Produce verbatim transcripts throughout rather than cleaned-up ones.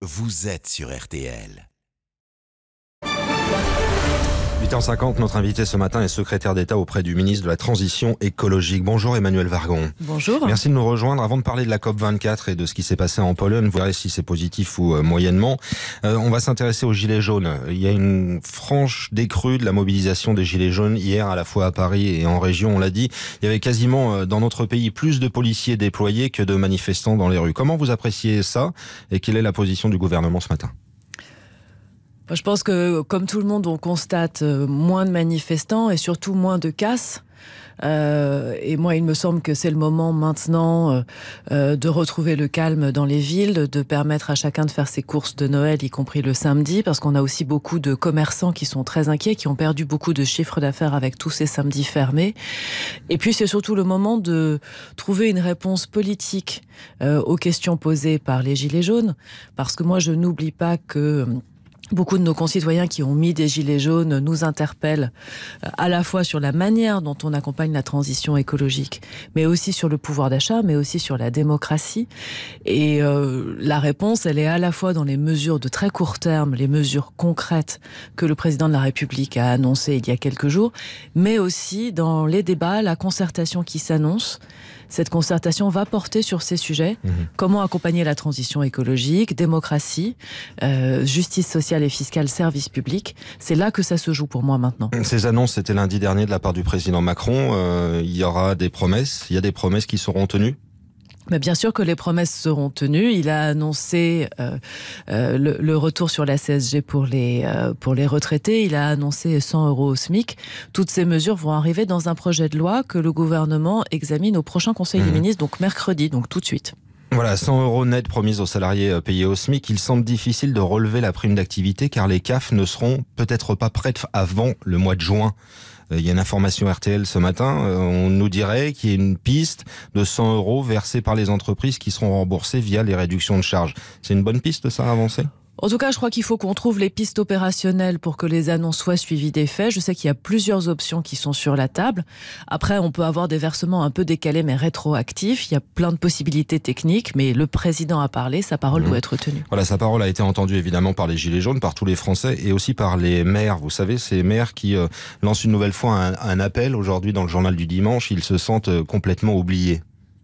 vous êtes sur R T L. huit heures cinquante, notre invité ce matin est secrétaire d'État auprès du ministre de la Transition écologique. Bonjour Emmanuelle Wargon. Bonjour. Merci de nous rejoindre. Avant de parler de la COP vingt-quatre et de ce qui s'est passé en Pologne, vous verrez si c'est positif ou euh, moyennement. Euh, on va s'intéresser aux Gilets jaunes. Il y a une franche décrue de la mobilisation des Gilets jaunes hier, à la fois à Paris et en région, on l'a dit. Il y avait quasiment euh, dans notre pays plus de policiers déployés que de manifestants dans les rues. Comment vous appréciez ça et quelle est la position du gouvernement ce matin ? Je pense que, comme tout le monde, on constate moins de manifestants et surtout moins de casses. Euh, et moi, il me semble que c'est le moment maintenant euh, de retrouver le calme dans les villes, de permettre à chacun de faire ses courses de Noël, y compris le samedi, parce qu'on a aussi beaucoup de commerçants qui sont très inquiets, qui ont perdu beaucoup de chiffres d'affaires avec tous ces samedis fermés. Et puis, c'est surtout le moment de trouver une réponse politique euh, aux questions posées par les Gilets jaunes, parce que moi, je n'oublie pas que beaucoup de nos concitoyens qui ont mis des gilets jaunes nous interpellent à la fois sur la manière dont on accompagne la transition écologique, mais aussi sur le pouvoir d'achat, mais aussi sur la démocratie. Et euh, la réponse, elle est à la fois dans les mesures de très court terme, les mesures concrètes que le président de la République a annoncées il y a quelques jours, mais aussi dans les débats, la concertation qui s'annonce. Cette concertation va porter sur ces sujets. Mmh. Comment accompagner la transition écologique, démocratie, euh, justice sociale et fiscale, service public. C'est là que ça se joue pour moi maintenant. Ces annonces, c'était lundi dernier de la part du président Macron. Euh, il y aura des promesses. Il y a des promesses qui seront tenues ? Mais bien sûr que les promesses seront tenues. Il a annoncé euh, euh, le, le retour sur la C S G pour les, euh, pour les retraités. Il a annoncé cent euros au SMIC. Toutes ces mesures vont arriver dans un projet de loi que le gouvernement examine au prochain Conseil mmh. des ministres, donc mercredi, donc tout de suite. Voilà, cent euros net promis aux salariés payés au SMIC. Il semble difficile de relever la prime d'activité car les C A F ne seront peut-être pas prêtes avant le mois de juin. Il y a une information R T L ce matin, on nous dirait qu'il y a une piste de cent euros versés par les entreprises qui seront remboursées via les réductions de charges. C'est une bonne piste, ça, à avancer ? En tout cas, je crois qu'il faut qu'on trouve les pistes opérationnelles pour que les annonces soient suivies des faits. Je sais qu'il y a plusieurs options qui sont sur la table. Après, on peut avoir des versements un peu décalés mais rétroactifs. Il y a plein de possibilités techniques, mais le président a parlé, sa parole mmh. doit être tenue. Voilà, sa parole a été entendue évidemment par les Gilets jaunes, par tous les Français et aussi par les maires. Vous savez, ces maires qui euh, lancent une nouvelle fois un, un appel aujourd'hui dans le journal du dimanche. Ils se sentent euh, complètement oubliés.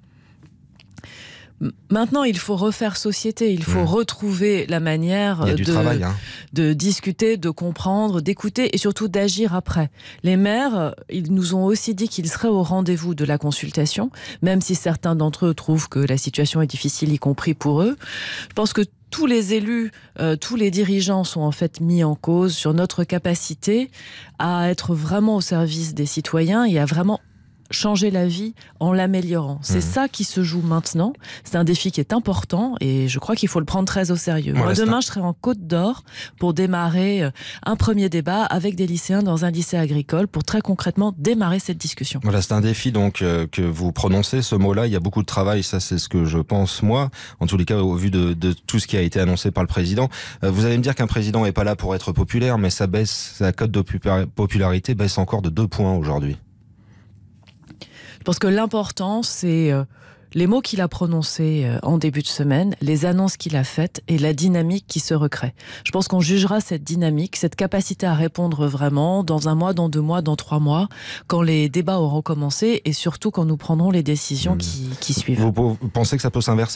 Maintenant, il faut refaire société, il faut mmh. retrouver la manière de, travail, hein. de discuter, de comprendre, d'écouter et surtout d'agir après. Les maires, ils nous ont aussi dit qu'ils seraient au rendez-vous de la consultation, même si certains d'entre eux trouvent que la situation est difficile, y compris pour eux. Je pense que tous les élus, euh, tous les dirigeants sont en fait mis en cause sur notre capacité à être vraiment au service des citoyens et à vraiment changer la vie en l'améliorant. C'est mmh. ça qui se joue maintenant. C'est un défi qui est important et je crois qu'il faut le prendre très au sérieux. Moi, demain, je serai en Côte d'Or pour démarrer un premier débat avec des lycéens dans un lycée agricole pour très concrètement démarrer cette discussion. Voilà, c'est un défi donc euh, que vous prononcez, ce mot-là. Il y a beaucoup de travail, ça c'est ce que je pense moi, en tous les cas au vu de, de tout ce qui a été annoncé par le président. Euh, vous allez me dire qu'un président n'est pas là pour être populaire, mais sa baisse, sa cote de popularité baisse encore de deux points aujourd'hui. Je pense que l'important, c'est euh, les mots qu'il a prononcés euh, en début de semaine, les annonces qu'il a faites et la dynamique qui se recrée. Je pense qu'on jugera cette dynamique, cette capacité à répondre vraiment dans un mois, dans deux mois, dans trois mois, quand les débats auront commencé et surtout quand nous prendrons les décisions mmh. qui, qui suivent. Vous, vous pensez que ça peut s'inverser ?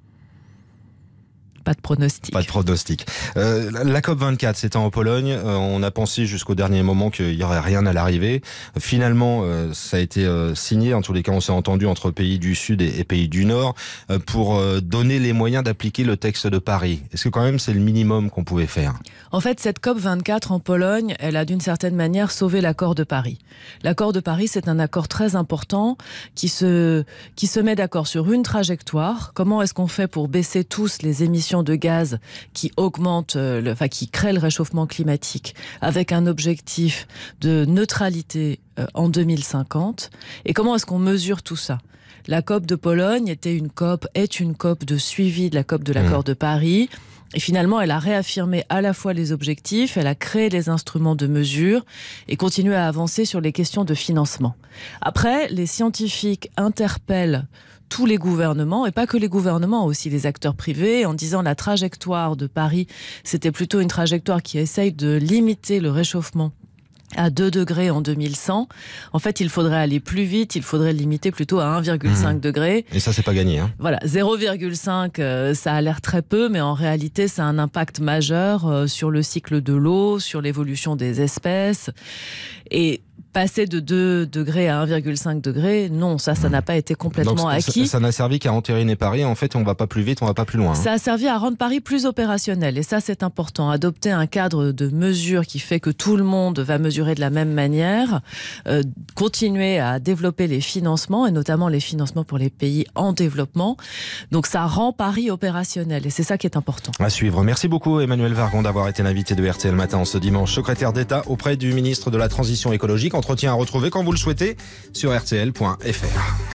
Pas de pronostic. Pas de pronostic. Euh, la COP vingt-quatre, c'était en Pologne. Euh, on a pensé jusqu'au dernier moment qu'il n'y aurait rien à l'arrivée. Finalement, euh, ça a été euh, signé. En tous les cas, on s'est entendu entre pays du Sud et, et pays du Nord euh, pour euh, donner les moyens d'appliquer le texte de Paris. Est-ce que quand même c'est le minimum qu'on pouvait faire ? En fait, cette COP vingt-quatre en Pologne, elle a d'une certaine manière sauvé l'accord de Paris. L'accord de Paris, c'est un accord très important qui se, qui se met d'accord sur une trajectoire. Comment est-ce qu'on fait pour baisser tous les émissions de gaz qui augmentent, le, enfin qui créent le réchauffement climatique avec un objectif de neutralité euh, en deux mille cinquante. Et comment est-ce qu'on mesure tout ça ? La COP de Pologne était une COP, est une COP de suivi de la COP de l'accord mmh. de Paris. Et finalement, elle a réaffirmé à la fois les objectifs, elle a créé les instruments de mesure et continué à avancer sur les questions de financement. Après, les scientifiques interpellent tous les gouvernements, et pas que les gouvernements, aussi les acteurs privés, en disant la trajectoire de Paris, c'était plutôt une trajectoire qui essaye de limiter le réchauffement à deux degrés en deux mille cent. En fait, il faudrait aller plus vite, il faudrait le limiter plutôt à un virgule cinq mmh. degrés. Et ça, c'est pas gagné. Hein. Voilà, zéro virgule cinq, euh, ça a l'air très peu, mais en réalité, ça a un impact majeur euh, sur le cycle de l'eau, sur l'évolution des espèces. Et passer de deux degrés à un virgule cinq degrés, non, ça, ça n'a pas été complètement Donc, acquis. Ça, ça n'a servi qu'à entériner Paris. En fait, on va pas plus vite, on va pas plus loin. Hein. Ça a servi à rendre Paris plus opérationnel. Et ça, c'est important. Adopter un cadre de mesure qui fait que tout le monde va mesurer de la même manière. Euh, continuer à développer les financements, et notamment les financements pour les pays en développement. Donc, ça rend Paris opérationnel. Et c'est ça qui est important. À suivre. Merci beaucoup, Emmanuelle Vargon, d'avoir été l'invité de R T L Matin ce dimanche. Secrétaire d'État auprès du ministre de la Transition écologique. Entretien à retrouver quand vous le souhaitez sur R T L point F R.